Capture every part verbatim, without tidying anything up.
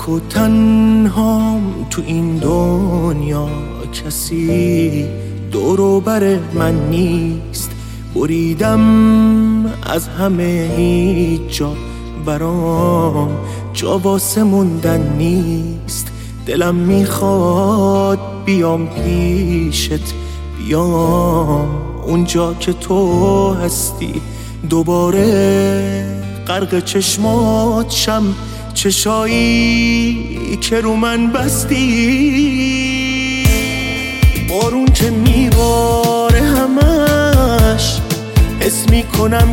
تو تنهام تو این دنیا، کسی دور و بر من نیست. بریدم از همه، هیچ جا برام جا واسه موندن نیست. دلم میخواد بیام پیشت، بیام اونجا که تو هستی، دوباره غرق چشمات شم، چشایی که رو من بستی. بارون که میباره همش حس میکنم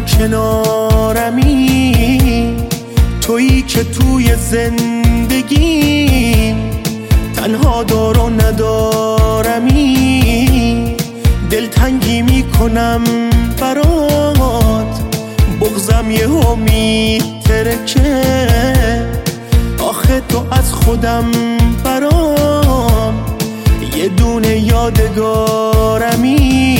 کنارمی، تویی که توی زندگیم تنها دار و ندارمی. دلتنگی میکنم برات، بغضم یهو میترکه، آخه تو از خودم برام یه دونه یادگارمی.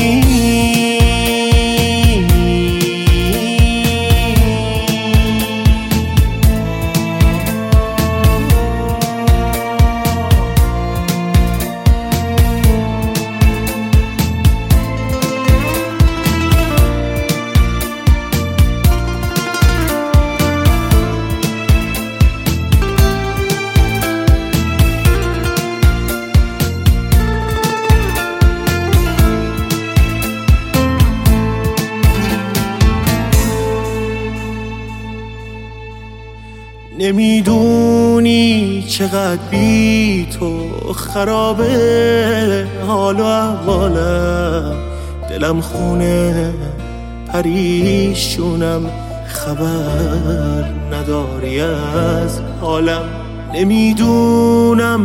نمیدونی چقدر بی تو خرابه حال و احوالم، دلم خونه پریشونم، خبر نداری از حالم. نمیدونم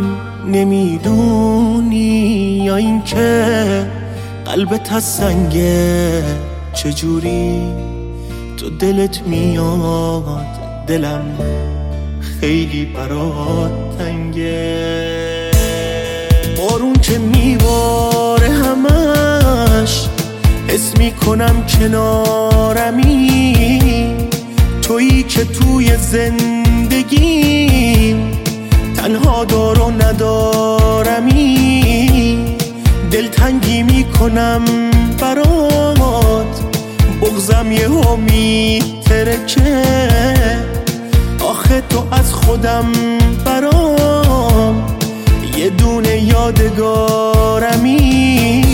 نمیدونی یا این که قلبت از سنگه، چجوری تو دلت میاد دلم خیلی برات تنگه. بارون که میباره همش حس میکنم کنارمی، تویی که توی زندگیم تنها دار و ندارمی. دلتنگی میکنم برات، بغضم یهو میترکه، آخه تو از خودم برام یه دونه یادگارمی.